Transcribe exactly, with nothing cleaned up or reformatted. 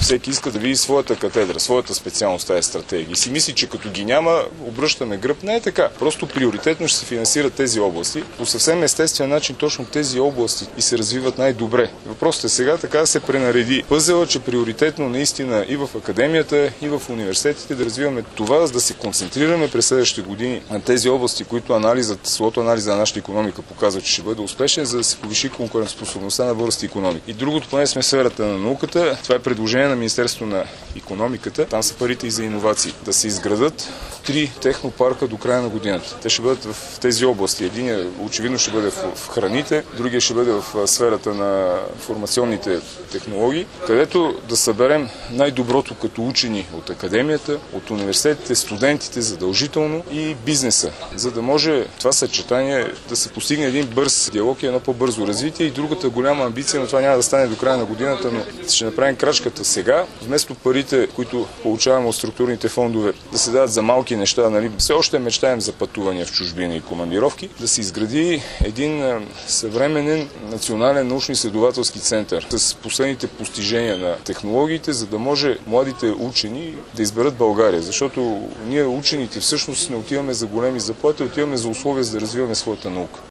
всеки иска да види своята катедра, своята специалност, тази стратегия. И си мисли, че като ги няма, обръщаме гръб. Не е така. Просто приоритетно ще се финансират тези области. По съвсем естествен начин точно тези области и се развиват най-добре. Въпросът е сега така да се пренареди пъзела, че приоритетно наистина и в академията, и в университетите да развиваме това, за да се концентрираме през следващите години на тези области, които анализът, слото анализа на нашата икономика показва, че ще бъде успешен, за да се повиши конкурентоспособността на българската икономика. И другото, поне сме в сферата на науката, това е предложение на Министерството на икономиката. Там са парите и за иновации. Да се изградат три технопарка до края на годината. Те ще бъдат в тези области. Единият очевидно ще бъде в храните, другия ще бъде в сферата на информационните технологии, където да съберем най-доброто като учени от академията, от университетите, студентите задължително и бизнеса, за да може това съчетание да се постигне един бърз диалог и едно по-бързо развитие. И другата голяма амбиция, но това няма да стане до края на годината, но ще направим крачката сега, вместо парите, които получаваме от структурните фондове, да се дадат за малки неща, нали? Все още мечтаем за пътувания в чужбина и командировки, да се изгради един съвременен национален научно-изследователски център с последните постижения на технологиите, за да може младите учени да изберат България. Защото ние учените всъщност не отиваме за големи заплати, отиваме за условия за да развиваме своята наука.